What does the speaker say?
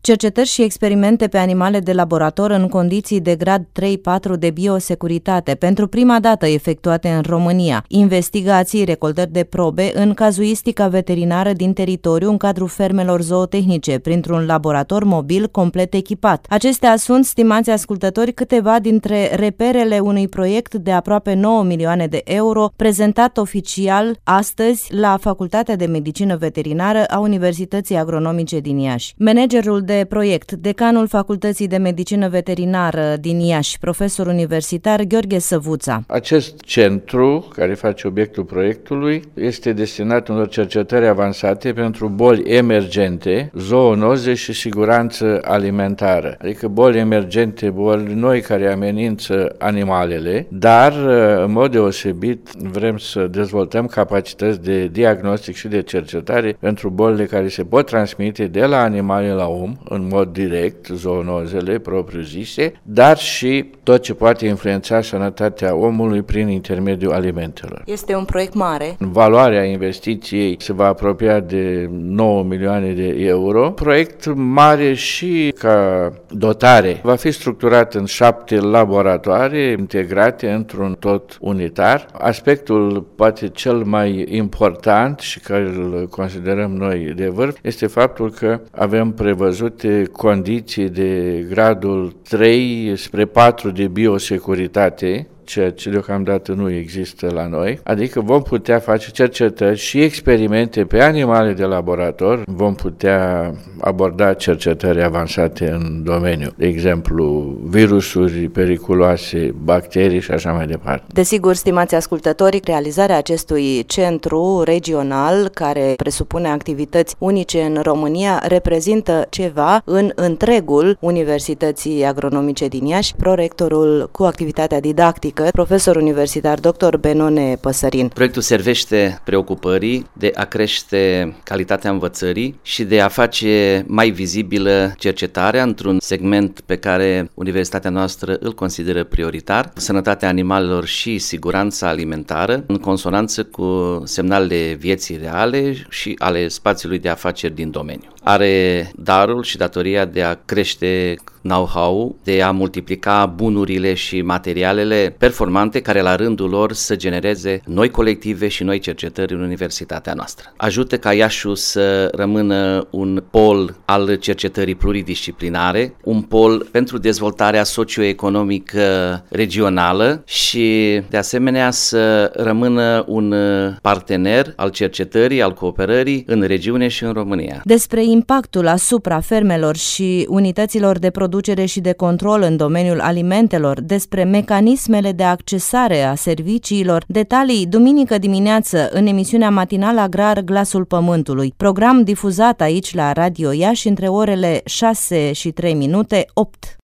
cercetări și experimente pe animale de laborator în condiții de grad 3-4 de biosecuritate, pentru prima dată efectuate în România, investigații, recoltări de probe în cazuistica veterinară din teritoriu în cadrul fermelor zootehnice, printr-un laborator mobil complet echipat. Acestea sunt, stimați ascultători, câteva dintre reperele unui proiect de aproape 9 milioane de euro, prezentat oficial astăzi la Facultatea de Medicină Veterinară a Universității Agronomice din Iași. Managerul de proiect, decanul Facultății de Medicină Veterinară din Iași, profesor universitar Gheorghe Săvuța. Acest centru, care face obiectul proiectului, este destinat unor cercetări avansate pentru boli emergente, zoonoze și siguranță alimentară, adică boli emergente, boli noi care amenință animalele, dar în mod deosebit vrem să dezvoltăm capacități de diagnostic și de cercetare pentru bolile care se pot transmite de la animale la om, în mod direct, zoonozele propriu-zise, dar și tot ce poate influența sănătatea omului prin intermediul alimentelor. Este un proiect mare. Valoarea investiției se va apropia de 9 milioane de euro. Proiect mare și ca dotare. Va fi structurat în 7 laboratoare integrate într-un tot unitar. Aspectul poate cel mai important și care îl considerăm noi de vârf este faptul că avem prevăzute condiții de gradul 3 spre 4 de biosecuritate, ceea ce deocamdată nu există la noi, adică vom putea face cercetări și experimente pe animale de laborator, vom putea aborda cercetări avansate în domeniu, de exemplu virusuri periculoase, bacterii și așa mai departe. Desigur, stimați ascultători, realizarea acestui centru regional, care presupune activități unice în România, reprezintă ceva în întregul Universității Agronomice din Iași. Prorectorul cu activitatea didactică, profesor universitar dr. Benone Păsărin. Proiectul servește preocupării de a crește calitatea învățării și de a face mai vizibilă cercetarea într-un segment pe care universitatea noastră îl consideră prioritar, sănătatea animalelor și siguranța alimentară, în consonanță cu semnalele vieții reale și ale spațiului de afaceri din domeniu. Are darul și datoria de a crește know-how, de a multiplica bunurile și materialele performante care la rândul lor să genereze noi colective și noi cercetări în universitatea noastră. Ajută ca Iașiul să rămână un pol al cercetării pluridisciplinare, un pol pentru dezvoltarea socioeconomică regională și de asemenea să rămână un partener al cercetării, al cooperării în regiune și în România. Despre impactul asupra fermelor și unităților de producere și de control în domeniul alimentelor, despre mecanismele de accesare a serviciilor, detalii duminică dimineață în emisiunea matinală Agrar Glasul Pământului, program difuzat aici la Radio Iași între orele 6 și 3 minute 8.